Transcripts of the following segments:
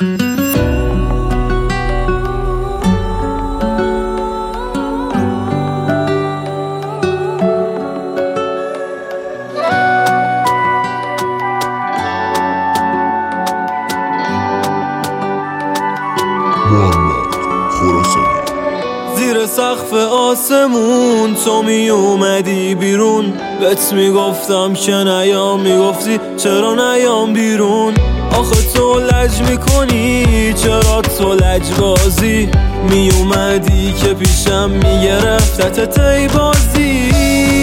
زیر سقف آسمون تو می اومدی بیرون، بهت میگفتم که نیام، میگفتی چرا نیام بیرون. آخه تو لج میکنی، چرا تو لج بازی؟ می اومدی که پیشم میگرفتت ای بازی.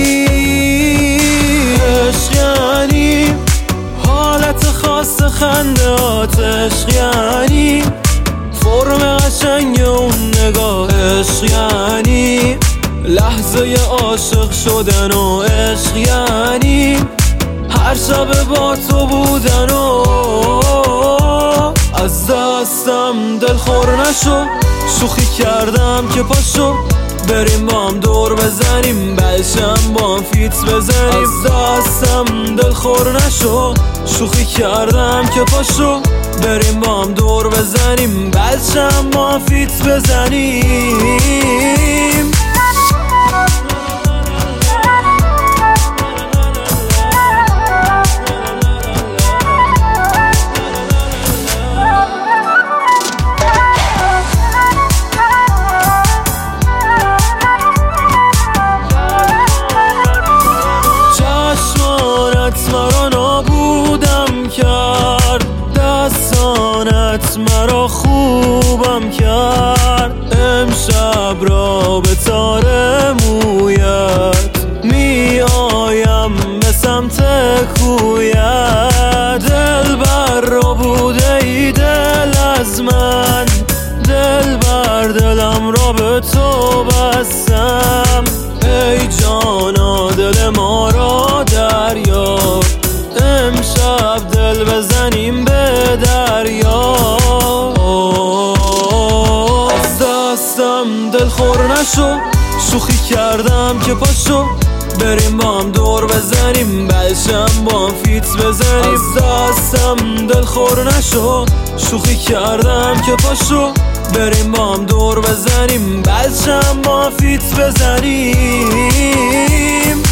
عشق یعنی حالت خاص خندهات، عشق یعنی فرم قشنگ اون نگاه، عشق یعنی لحظه عاشق شدن و عشق یعنی هر شب با تو بودن و از دستم دل خور نشو، شوخی کردم که پاشو بریم با هم دور بزنیم، بلشم با هم فیت بزنیم. از دستم دل خور نشو، شوخی کردم که پاشو بریم با هم دور بزنیم، بلشم با هم فیت بزنیم. مرا نابودم کرد، دستانت مرا خوبم کرد. امشب را به تار مویت می آیم به سمت کویت. دل بر را بوده ای دل از من، دل بر دلم را به تو بستم. ای جانا دل ما را دریاب، امشب دل بزنیم به دریا. از دستم دل خور نشو، شوخی کردم که پاشو بریم با هم دور بزنیم، بلشم با هم فیت بزنیم. از دستم دل خور نشو، شوخی کردم که پاشو بریم با هم دور بزنیم، بلشم با هم فیت بزنیم.